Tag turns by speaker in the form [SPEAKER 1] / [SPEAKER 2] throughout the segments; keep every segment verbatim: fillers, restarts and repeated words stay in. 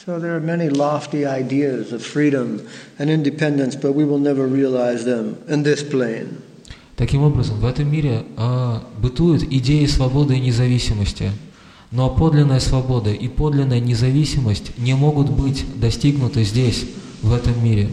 [SPEAKER 1] So there are many lofty ideas of freedom and independence, but we will never realize them in this plane.
[SPEAKER 2] Таким образом, в этом мире а, бытуют идеи свободы и независимости, но подлинная свобода и подлинная независимость не могут быть достигнуты здесь, в этом мире.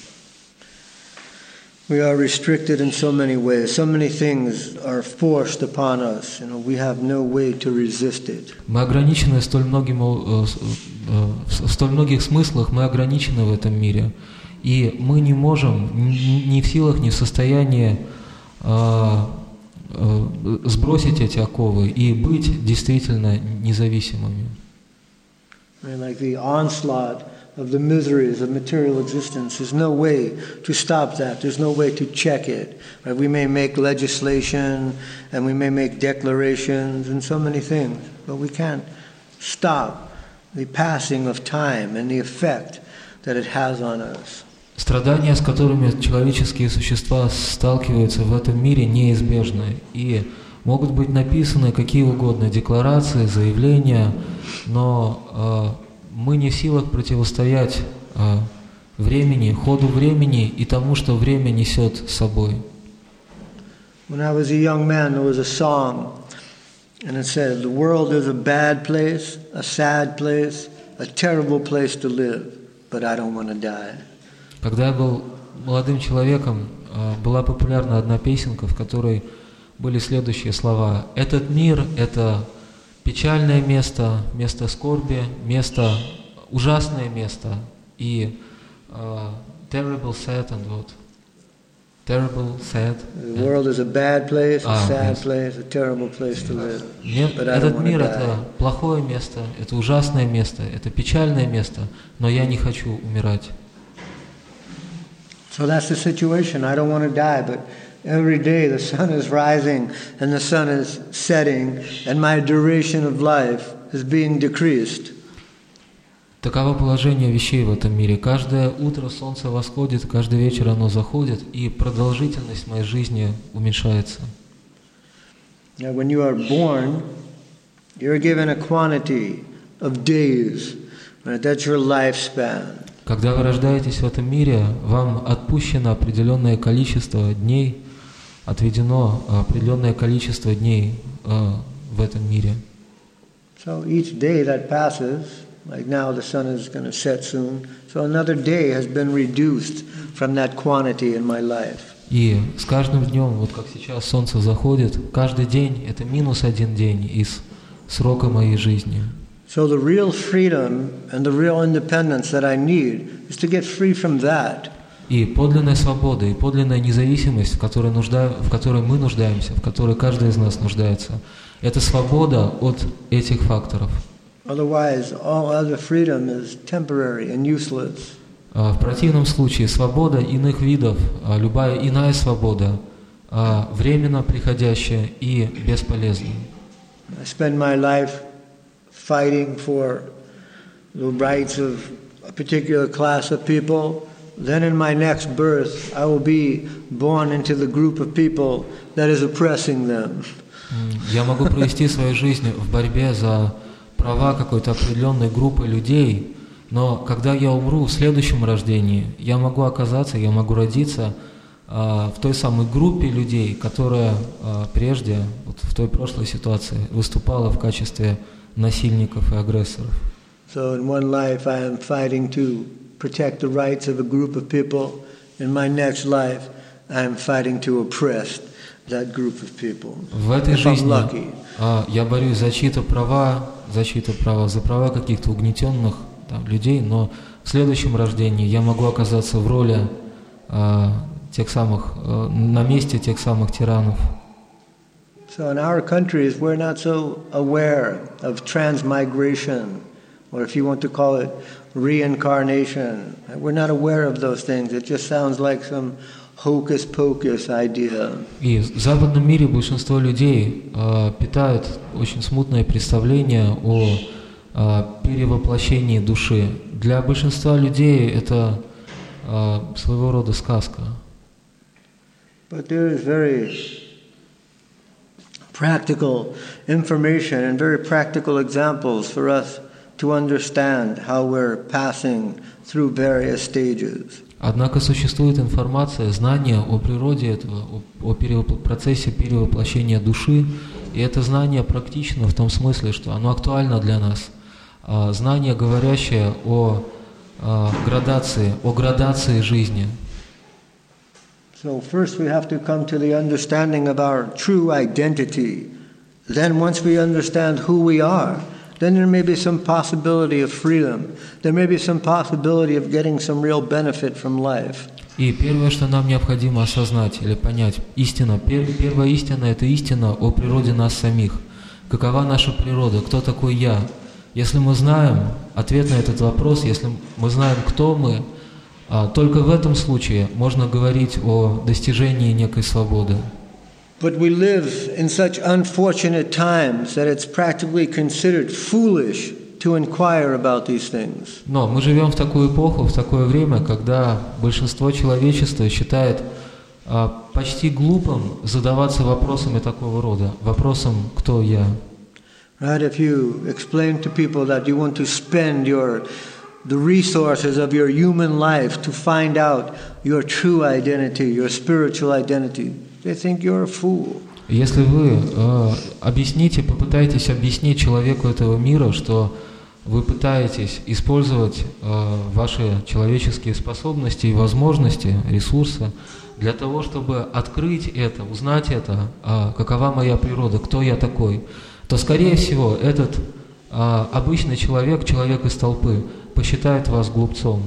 [SPEAKER 1] We are restricted in so many ways. So many things are forced upon us. You know, we have no way to resist it.
[SPEAKER 2] Мы ограничены столь многим, в столь многих смыслах, мы ограничены в этом мире. И мы не можем, ни в силах, ни в состоянии сбросить эти оковы и быть действительно независимыми.
[SPEAKER 1] Like the onslaught of the miseries of material existence, there's no way to stop that. There's no way to check it. Right? We may make legislation and we may make declarations and so many things, but we can't stop the passing of time and the effect that it has on us.
[SPEAKER 2] Страдания, с которыми человеческие существа сталкиваются в этом мире, неизбежны. И могут быть написаны какие угодно декларации, заявления, но э, мы не в силах противостоять э, времени, ходу времени и тому, что время несет с собой.
[SPEAKER 1] When I was a young man, there was a song, and it said, "The world is a bad place, a sad place, a terrible place to live, but I don't want to die."
[SPEAKER 2] Когда я был молодым человеком, была популярна одна песенка, в которой были следующие слова. «Этот мир – это печальное место, место скорби, место, ужасное место». И uh, terrible, sad and what? Terrible, sad.
[SPEAKER 1] The world is a bad place, a
[SPEAKER 2] ah,
[SPEAKER 1] sad
[SPEAKER 2] yes.
[SPEAKER 1] place, a terrible place to live.
[SPEAKER 2] Этот мир – это плохое место, это ужасное место, это печальное место, но я не хочу умирать.
[SPEAKER 1] So that's the situation. I don't want to die, but every day the sun is rising and the sun is setting, and my duration of life is being decreased.
[SPEAKER 2] Таково положение вещей в этом мире. Каждое утро солнце восходит, каждый вечер оно заходит, и продолжительность моей жизни уменьшается.
[SPEAKER 1] Now, when you are born, you're given a quantity of days. Right? That's your lifespan.
[SPEAKER 2] Когда вы рождаетесь в этом мире, вам отпущено определенное количество дней, отведено определенное количество дней э, в этом мире.
[SPEAKER 1] So each day that passes, like now the sun is going to set soon, so another day has been reduced from that quantity in my life.
[SPEAKER 2] И с каждым днем, вот как сейчас солнце заходит, каждый день это минус один день из срока моей жизни.
[SPEAKER 1] So the real freedom and the real independence that I need is to get free from that.
[SPEAKER 2] И подлинная свобода, и подлинная независимость, в которой, нужда... в которой мы нуждаемся, в которой каждый из нас нуждается, это свобода от этих факторов.
[SPEAKER 1] Otherwise, all other freedom is temporary and useless.
[SPEAKER 2] В противном случае свобода иных видов, любая иная свобода, временно приходящая и бесполезная.
[SPEAKER 1] I spend my life fighting for the rights of a particular class of people. Then in my next birth, I will be born into the group of people that is oppressing them.
[SPEAKER 2] Я могу провести свою жизнь в борьбе за права какой-то определенной группы людей, но когда я умру в следующем рождении, я могу оказаться, я могу родиться а, в той самой группе людей, которая а, прежде, вот в той прошлой ситуации, выступала в качестве насильников и агрессоров.
[SPEAKER 1] So in one life I am fighting to protect the rights of a group of people. In my next life I am fighting to oppress that group of people.
[SPEAKER 2] В этой жизни а, я борюсь за чьи-то права, за чьи-то права, за права каких-то угнетенных там, людей, но в следующем рождении я могу оказаться в роли а, тех самых, а, на месте тех самых тиранов.
[SPEAKER 1] So in our countries, we're not so aware of transmigration, or if you want to call it reincarnation. We're not aware of those things. It just sounds like some hocus-pocus idea.
[SPEAKER 2] И в западном мире большинство людей э, питают очень смутное представление о э, перевоплощении души. Для большинства людей это э, своего рода сказка.
[SPEAKER 1] But there is very practical information and very practical examples for us to understand how we're passing through various stages.
[SPEAKER 2] Однако существует информация, знание о природе этого, о, о перевопл- процессе перевоплощения души, и это знание практично в том смысле, что оно актуально для нас. А, знание, говорящее о а, градации, о градации жизни.
[SPEAKER 1] So first we have to come to the understanding of our true identity. Then once we understand who we are, then there may be some possibility of freedom. There may be some possibility of getting some real benefit from life.
[SPEAKER 2] И первое, что нам необходимо осознать или понять, истина, пер, первая истина – это истина о природе нас самих. Какова наша природа, кто такой я? Если мы знаем ответ на этот вопрос, если мы знаем, кто мы, только в этом случае можно говорить о достижении некой свободы.
[SPEAKER 1] But we live in such unfortunate times that it's practically considered foolish to inquire about these things.
[SPEAKER 2] Но мы живем в такую эпоху, в такое время, когда большинство человечества считает а, почти глупым задаваться вопросами такого рода, вопросом «кто я?».
[SPEAKER 1] Right? If you explain to people that you want to spend your the resources of your human life to find out your true identity, your spiritual identity, they think you're a fool.
[SPEAKER 2] Если вы э, объясните, попытаетесь объяснить человеку этого мира, что вы пытаетесь использовать э, ваши человеческие способности и возможности, ресурсы, для того, чтобы открыть это, узнать это, э, какова моя природа, кто я такой, то, скорее всего, этот э, обычный человек, человек из толпы, посчитает вас глупцом.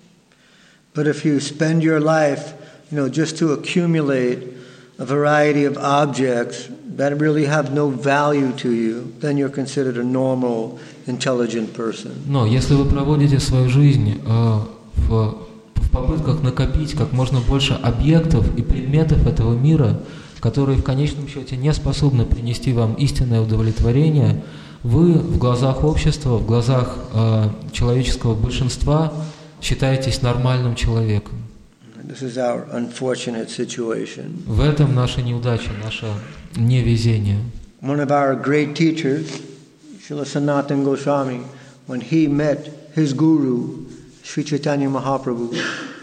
[SPEAKER 1] But if you spend your life, you know, just to accumulate a variety of objects that really have no value to you, then you're considered a normal, intelligent person.
[SPEAKER 2] Но если вы проводите свою жизнь э, в, в попытках накопить как можно больше объектов и предметов этого мира, которые в конечном счете не способны принести вам истинное удовлетворение, вы в глазах общества, в глазах э, человеческого большинства считаетесь нормальным человеком.
[SPEAKER 1] This is our unfortunate situation.
[SPEAKER 2] В этом наша неудача, наше невезение.
[SPEAKER 1] One of our great teachers, Srila Sanatana Goswami, when he met his guru, Sri Chaitanya Mahaprabhu,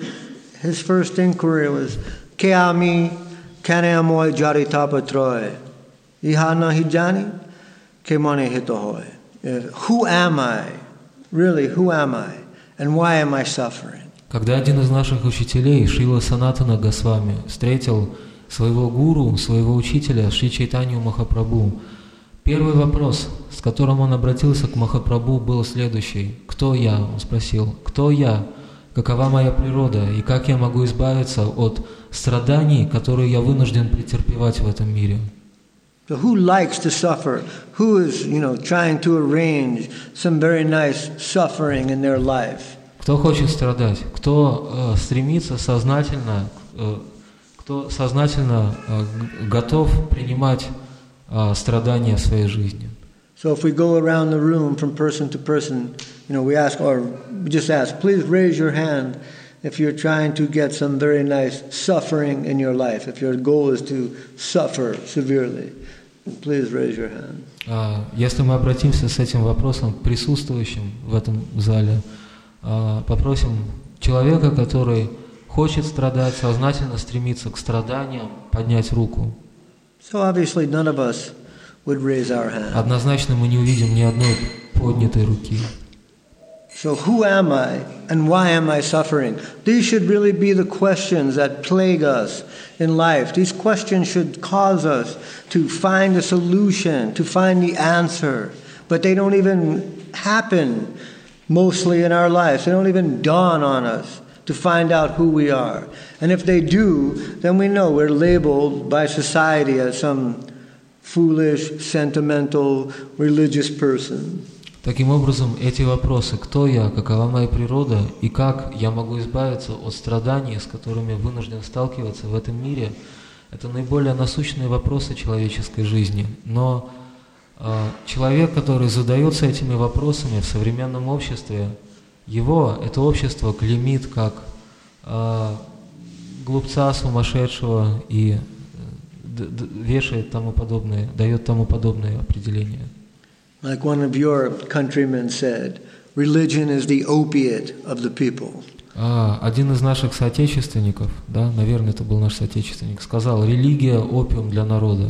[SPEAKER 1] his first inquiry was, Ke ami kane amoy jaritapa troy, iha nahi jani, ke mane hito hoy. Who am I? Really, who am I? And why am I suffering?
[SPEAKER 2] Когда один из наших учителей, Шрила Санатана Госвами, встретил своего гуру, своего учителя, Шри Чайтанью Махапрабху, первый вопрос, с которым он обратился к Махапрабху, был следующий. «Кто я?» Он спросил. «Кто я? Какова моя природа? И как я могу избавиться от страданий, которые я вынужден претерпевать в этом мире?»
[SPEAKER 1] So who likes to suffer? Who is, you know, trying to arrange some very nice suffering in their life?
[SPEAKER 2] Кто хочет страдать? Кто э, стремится сознательно, э, кто сознательно э, готов принимать э, страдания в своей жизни?
[SPEAKER 1] So if we go around the room from person to person, you know, we ask, or we just ask, please raise your hand if you're trying to get some very nice suffering in your life. If your goal is to suffer severely, please raise your hand.
[SPEAKER 2] Uh, если мы обратимся с этим вопросом к присутствующим в этом зале, uh, попросим человека, который хочет страдать, сознательно стремится к страданиям, поднять руку.
[SPEAKER 1] So obviously none of us would raise our hand.
[SPEAKER 2] Однозначно мы не увидим ни одной поднятой руки.
[SPEAKER 1] So who am I and why am I suffering? These should really be the questions that plague us in life. These questions should cause us to find a solution, to find the answer. But they don't even happen mostly in our lives. They don't even dawn on us to find out who we are. And if they do, then we know we're labeled by society as some foolish, sentimental, religious person.
[SPEAKER 2] Таким образом, эти вопросы, кто я, какова моя природа и как я могу избавиться от страданий, с которыми вынужден сталкиваться в этом мире, это наиболее насущные вопросы человеческой жизни. Но э, человек, который задается этими вопросами в современном обществе, его это общество клеймит как э, глупца, сумасшедшего и э, д- д- вешает тому подобное, дает тому подобное определение.
[SPEAKER 1] Like one of your countrymen said, religion is the opiate of the people.
[SPEAKER 2] А, один из наших соотечественников, да, наверное, это был наш соотечественник, сказал: религия – опиум для народа.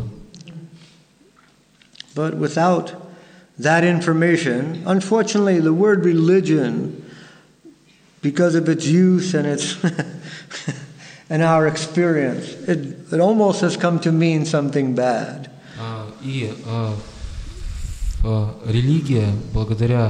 [SPEAKER 1] But without that information, unfortunately, the word religion, because of its use and its and our experience, it, it almost has come to mean something bad.
[SPEAKER 2] А, и а, а, религия, благодаря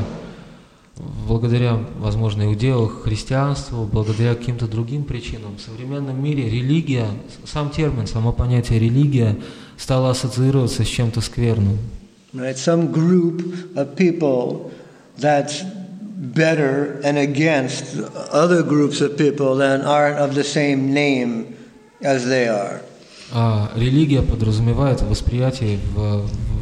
[SPEAKER 2] благодаря, возможно, иудею, христианству, благодаря каким-то другим причинам, в современном мире религия, сам термин, само понятие религия стало ассоциироваться с чем-то скверным.
[SPEAKER 1] Right? Some group of people that's better and against other groups of people that aren't of the same name as they are.
[SPEAKER 2] А религия подразумевает восприятие, в,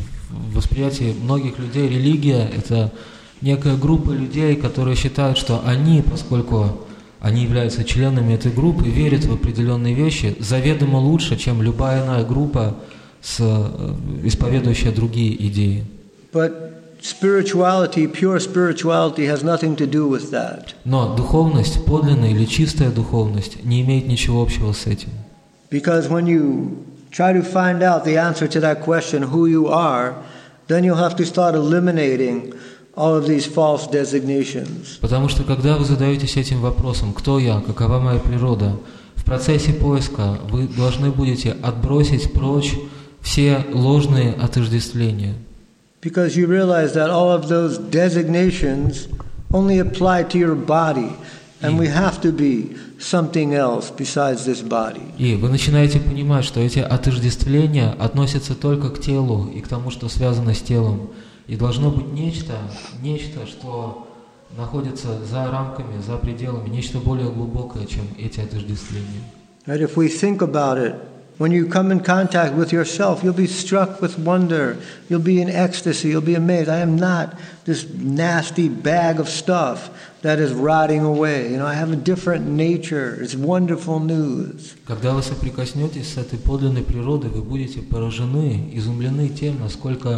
[SPEAKER 2] в восприятии многих людей религия – это некая группа людей, которые считают, что они, поскольку они являются членами этой группы, верят в определенные вещи заведомо лучше, чем любая иная группа, с, исповедующая другие идеи.
[SPEAKER 1] But spirituality, pure spirituality has nothing to do with that.
[SPEAKER 2] Но духовность, подлинная или чистая духовность, не имеет ничего общего с этим.
[SPEAKER 1] Because when you try to find out the answer to that question, who you are, then you'll have to start eliminating all of these false designations.
[SPEAKER 2] Потому что когда вы задаетесь этим вопросом, кто я, какова моя природа, в процессе поиска вы должны будете отбросить прочь все ложные отождествления.
[SPEAKER 1] Because you realize that all of those designations only apply to your body, and we have to be something else besides this body.
[SPEAKER 2] И вы начинаете понимать, что эти отождествления относятся только к телу и к тому, что связано с телом. И должно быть нечто, нечто, что находится за рамками, за пределами, нечто более глубокое, чем эти отождествления.
[SPEAKER 1] Right? If we think about it, when you come in contact with yourself, you'll be struck with wonder. You'll be in ecstasy. You'll be amazed. I am not this nasty bag of stuff that is rotting away. You know, I have a different nature. It's wonderful news.
[SPEAKER 2] Когда вы соприкоснетесь с этой подлинной природой, вы будете поражены, изумлены тем, насколько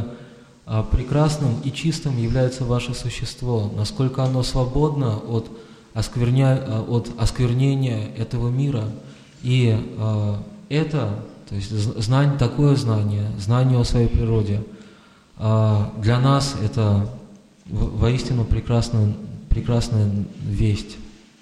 [SPEAKER 2] прекрасным и чистым является ваше существо, насколько оно свободно от, оскверня... от осквернения этого мира. И э, это, то есть знание, такое знание, знание о своей природе, э, для нас это воистину прекрасная, прекрасная весть.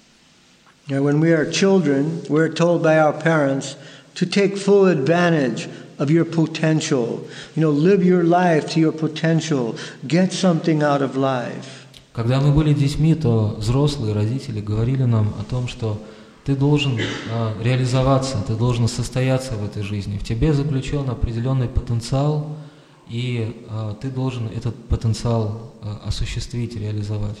[SPEAKER 1] When we are children, we're told by our parents to take full advantage of your potential. You know, live your life to your potential. Get something out of life.
[SPEAKER 2] Когда мы были детьми, то взрослые родители говорили нам о том, что ты должен а, реализоваться, ты должен состояться в этой жизни. В тебе заключен определенный потенциал, и а, ты должен этот потенциал а, осуществить, реализовать.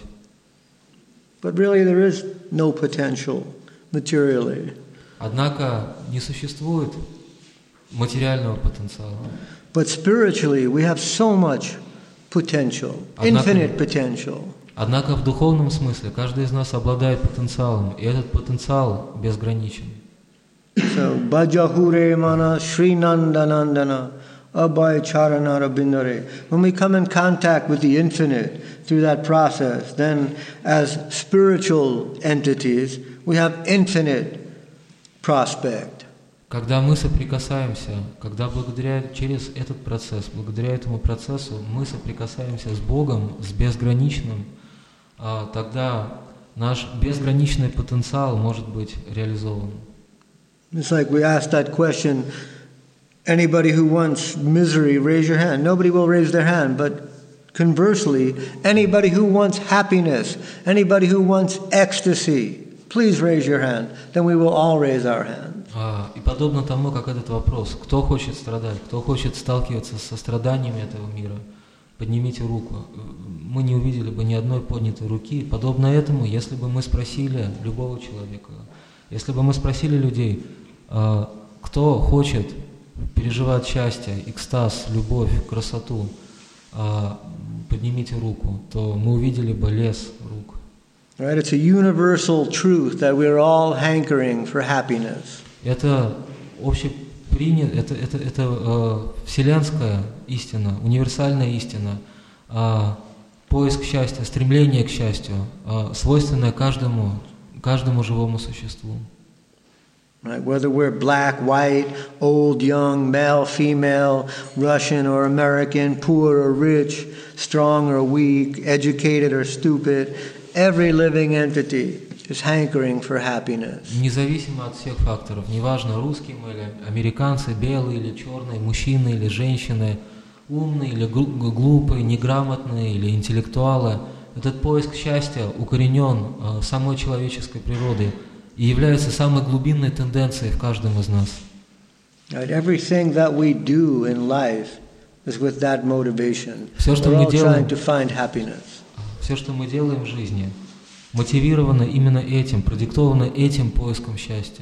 [SPEAKER 1] But really there is no potential materially.
[SPEAKER 2] Однако не существует материального потенциала.
[SPEAKER 1] But spiritually we have so much potential,
[SPEAKER 2] Однако,
[SPEAKER 1] infinite potential.
[SPEAKER 2] Однако в духовном смысле каждый из нас обладает потенциалом, и этот потенциал безграничен.
[SPEAKER 1] So, Bhajahure mana Srinandanandana Abhay Charanara Bindare. When we come in contact with the infinite through that process, then as spiritual entities, we have infinite prospect.
[SPEAKER 2] Когда мы соприкасаемся, когда благодаря через этот процесс, благодаря этому процессу мы соприкасаемся с Богом, с безграничным, тогда наш безграничный потенциал может быть реализован.
[SPEAKER 1] It's like we asked that question, anybody who wants misery, raise your hand. Nobody will raise their hand, but conversely, anybody who wants happiness, anybody who wants ecstasy, please raise your hand. Then we will all raise our hand.
[SPEAKER 2] И подобно тому, как этот вопрос, кто хочет страдать, кто хочет сталкиваться со страданиями этого мира, поднимите руку. Мы не увидели бы ни одной поднятой руки. Подобно этому, если бы мы спросили любого человека, если бы мы спросили людей, кто хочет переживать счастье, экстаз, любовь, красоту, поднимите руку, то мы увидели бы лес рук.
[SPEAKER 1] Right? It's a universal truth that we're all hankering for happiness.
[SPEAKER 2] Это общепринято, это, это, это э, вселенская истина, универсальная истина, а, поиск счастья, стремление к счастью, а, свойственное каждому, каждому живому существу.
[SPEAKER 1] Right? Whether we're black, white, old, young, male, female, Russian or American, poor or rich, strong or weak, educated or stupid, every living entity is hankering for happiness.
[SPEAKER 2] Независимо от всех факторов, неважно, русские мы или американцы, белые или черные, мужчины или женщины, умные или глупые, неграмотные или интеллектуалы, этот поиск счастья укоренен в самой человеческой природе и является самой глубинной тенденцией в каждом из нас.
[SPEAKER 1] Right? Everything that we do in life is with that motivation.
[SPEAKER 2] Все, что
[SPEAKER 1] We're
[SPEAKER 2] мы
[SPEAKER 1] all
[SPEAKER 2] делаем,
[SPEAKER 1] trying to find happiness.
[SPEAKER 2] все, что мы делаем в жизни, мотивировано именно этим, продиктовано этим поиском счастья.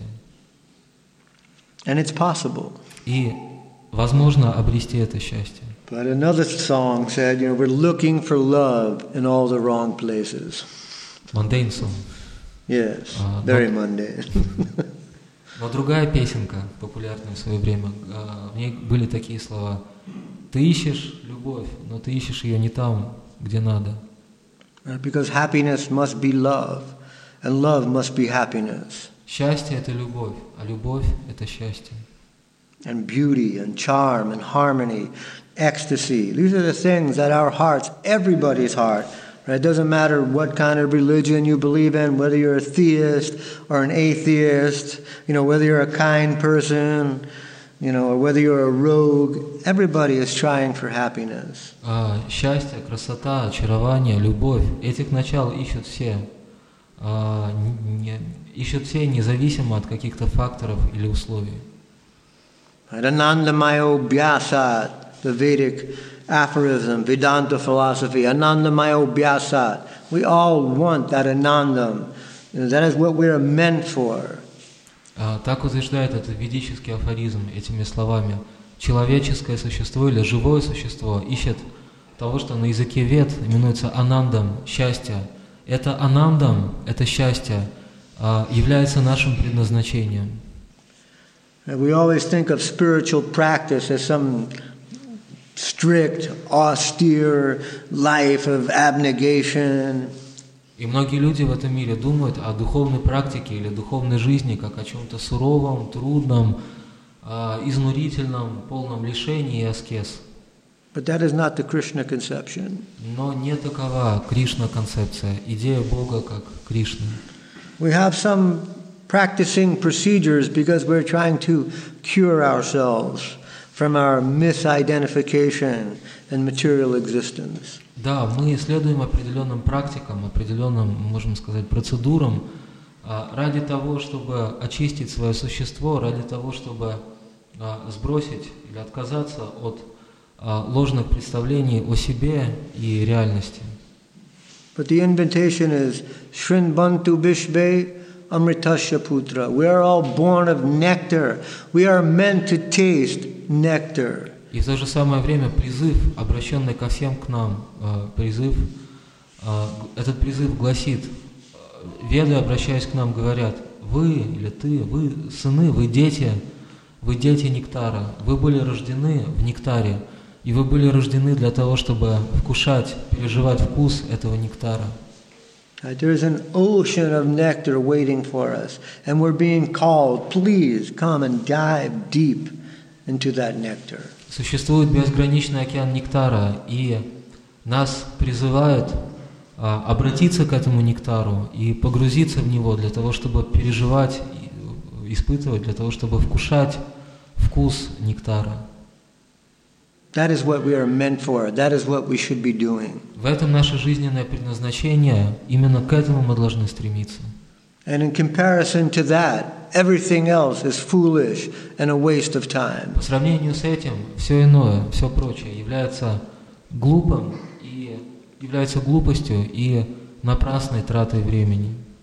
[SPEAKER 1] And it's possible.
[SPEAKER 2] И возможно обрести это счастье.
[SPEAKER 1] But another song said, you know, we're looking for love in all the wrong places.
[SPEAKER 2] Mundane song.
[SPEAKER 1] Yes,
[SPEAKER 2] Uh,
[SPEAKER 1] very
[SPEAKER 2] but-
[SPEAKER 1] mundane.
[SPEAKER 2] Но другая песенка, популярная в свое время, а, в ней были такие слова: «Ты ищешь любовь, но ты ищешь ее не там, где надо».
[SPEAKER 1] Right? Because happiness must be love, and love must be happiness.
[SPEAKER 2] Счастье – это любовь, а любовь – это счастье.
[SPEAKER 1] And beauty, and charm, and harmony, ecstasy. These are the things that our hearts, everybody's heart, right? It doesn't matter what kind of religion you believe in, whether you're a theist or an atheist, you know, whether you're a kind person, you know, or whether you're a rogue. Everybody is trying for happiness.
[SPEAKER 2] А счастье, красота, очарование, любовь – этих начал ищут все. А, не, ищут все независимо от каких-то факторов или условий.
[SPEAKER 1] Right? Anandamayo Bhyasat, the Vedic aphorism, Vedanta philosophy, Anandamayo Bhyasat. We all want that Anandam. That is what we are meant for.
[SPEAKER 2] А, так утверждает этот ведический афоризм этими словами. Человеческое существо или живое существо ищет того, что на языке вед именуется анандам, счастье. Это анандам, это счастье, а, является нашим предназначением.
[SPEAKER 1] We always think of spiritual practice as some strict, austere life of abnegation.
[SPEAKER 2] И многие люди в этом мире думают о духовной практике или духовной жизни как о чем-то суровом, трудном, а, изнурительном, полном лишении и аскез.
[SPEAKER 1] But that is not the Krishna conception.
[SPEAKER 2] Но не такова Кришна-концепция, идея Бога как Кришны.
[SPEAKER 1] We have some practicing procedures because we're trying to cure ourselves from our misidentification and material existence.
[SPEAKER 2] Да, мы следуем определенным практикам, определенным, можем сказать, процедурам а, ради того, чтобы очистить свое существо, ради того, чтобы а, сбросить или отказаться от а, ложных представлений о себе и реальности.
[SPEAKER 1] But the invitation is Shrinbantu Bishve Amritasya Putra. We are all born of nectar. We are meant to taste nectar.
[SPEAKER 2] И в то же самое время призыв, обращенный ко всем к нам, э, призыв, э, этот призыв гласит, э, веды, обращаясь к нам, говорят: вы или ты, вы сыны, вы дети, вы дети нектара, вы были рождены в нектаре, и вы были рождены для того, чтобы вкушать, переживать вкус этого нектара.
[SPEAKER 1] There is an ocean of nectar waiting for us, and we're being called, please come and dive deep into that nectar.
[SPEAKER 2] Существует безграничный океан нектара, и нас призывают а, обратиться к этому нектару и погрузиться в него для того, чтобы переживать, испытывать, для того, чтобы вкушать вкус нектара.
[SPEAKER 1] That is what we are meant for. That is what we should be doing.
[SPEAKER 2] В этом наше жизненное предназначение, именно к этому мы должны стремиться.
[SPEAKER 1] And in comparison to that, everything else is foolish and a waste of time.
[SPEAKER 2] По сравнению с этим, все иное, все прочее является глупым и является глупостью и напрасной тратой времени.